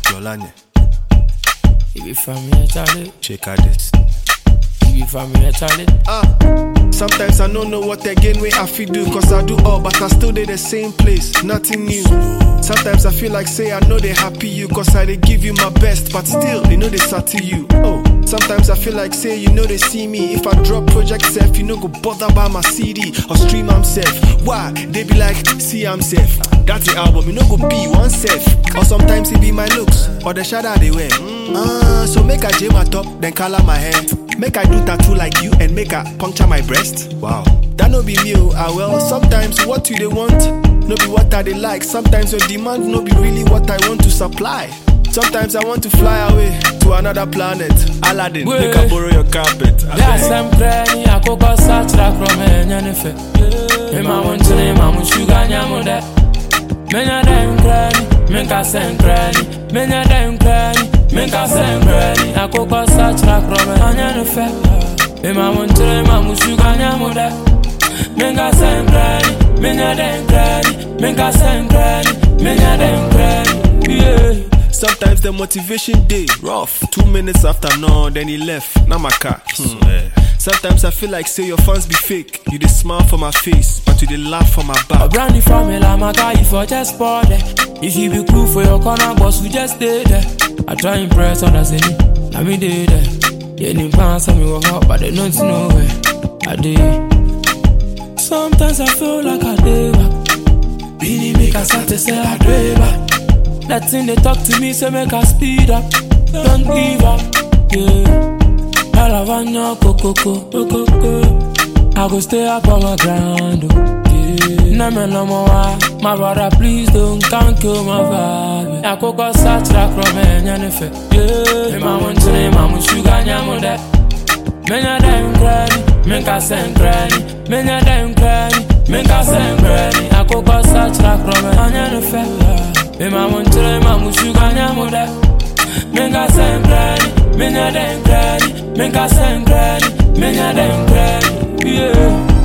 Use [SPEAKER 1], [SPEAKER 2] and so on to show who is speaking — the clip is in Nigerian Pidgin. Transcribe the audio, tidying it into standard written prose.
[SPEAKER 1] Lolanye.
[SPEAKER 2] You be from here, Charlie.
[SPEAKER 1] Check this.
[SPEAKER 2] You be from here, Charlie.
[SPEAKER 1] Sometimes I don't know what again way I feel do, cause I do all, but I still dey the same place, nothing new. Sometimes I feel like say I know they happy you, cause I they give you my best, but still they know they sati you. Sometimes I feel like say you know they see me. If I drop project self, you know go bother by my CD or stream I'm safe. Why? They be like, see I'm safe. That's the album, you know go be one safe. Or sometimes it be my looks or the shadow they wear. So make I jam my top, then color my hair. Make I do tattoo like you and make I puncture my breast. Wow, that no be me. Well, sometimes what you they want, no be what I they like. Sometimes your demand no be really what I want to supply. Sometimes I want to fly away to another planet. Aladdin, make I borrow your carpet.
[SPEAKER 2] That's some granny, I cook a such like from any effect. I want to name, I'm sugar, I'm that. Many damn granny, make a send granny. Many damn granny, make a send granny. I cook a such like from any effect. I want to name, I'm sugar, I'm that. Make a send granny, many damn granny. Make a send granny, many damn granny. Yeah.
[SPEAKER 1] Sometimes the motivation day rough. 2 minutes after no, then he left. Now my car. Sometimes I feel like say your fans be fake. You dey smile for my face, but you dey laugh for my back.
[SPEAKER 2] A brandy formula, my guy, if I just bought it. If you be cool for your corner, boss, we just stay there. I try impress others, I mean they there. Yeah, they pants on me walk out, but they don't know where I did. Sometimes I feel like I did back. Beanie make a start to say I do back. That thing they talk to me, say make I speed up. Don't give up, yeah. Alavanya coco. I go stay up on my ground, yeah. No more, my brother, please don't can't kill my vibe. I go go such like from any effect, yeah. My want to name, I'm sugar, I'm that. Many damn granny, make a send granny. Many damn granny, make a send granny. I go go such like from any effect, yeah. Me ma want to name, I'm sugar, I'm that. Make a send granny, many damn granny. Make a send granny, many damn granny, yeah.